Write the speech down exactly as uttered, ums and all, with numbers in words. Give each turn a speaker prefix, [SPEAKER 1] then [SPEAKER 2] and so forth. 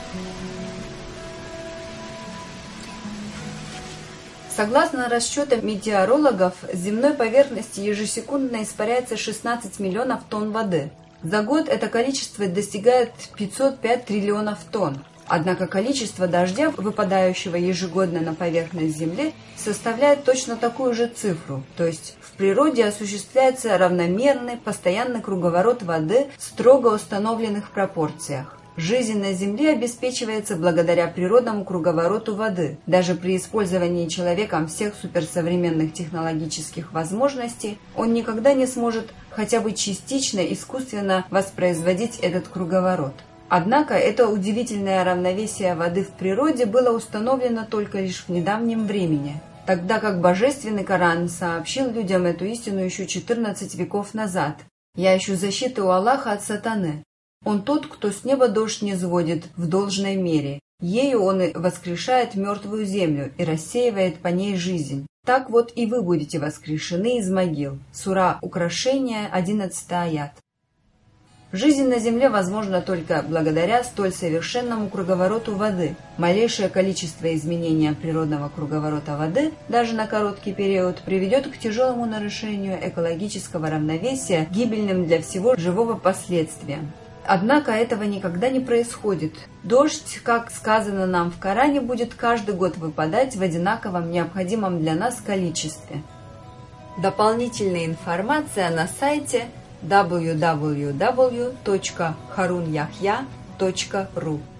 [SPEAKER 1] Согласно расчетам метеорологов, с земной поверхности ежесекундно испаряется шестнадцать миллионов тонн воды. За год это количество достигает пятьсот пять триллионов тонн. Однако количество дождя, выпадающего ежегодно на поверхность Земли, составляет точно такую же цифру. То есть в природе осуществляется равномерный, постоянный круговорот воды в строго установленных пропорциях. Жизнь на Земле обеспечивается благодаря природному круговороту воды. Даже при использовании человеком всех суперсовременных технологических возможностей он никогда не сможет хотя бы частично искусственно воспроизводить этот круговорот. Однако это удивительное равновесие воды в природе было установлено только лишь в недавнем времени, тогда как Божественный Коран сообщил людям эту истину еще четырнадцать веков назад. «Я ищу защиты у Аллаха от сатаны. Он тот, кто с неба дождь низводит в должной мере. Ею он и воскрешает мертвую землю и рассеивает по ней жизнь. Так вот и вы будете воскрешены из могил». Сура Украшение, одиннадцатый аят. Жизнь на Земле возможна только благодаря столь совершенному круговороту воды. Малейшее количество изменения природного круговорота воды, даже на короткий период, приведет к тяжелому нарушению экологического равновесия, гибельным для всего живого последствиям. Однако этого никогда не происходит. Дождь, как сказано нам в Коране, будет каждый год выпадать в одинаковом необходимом для нас количестве. Дополнительная информация на сайте дабл ю дабл ю дабл ю точка харуньяхья точка ру.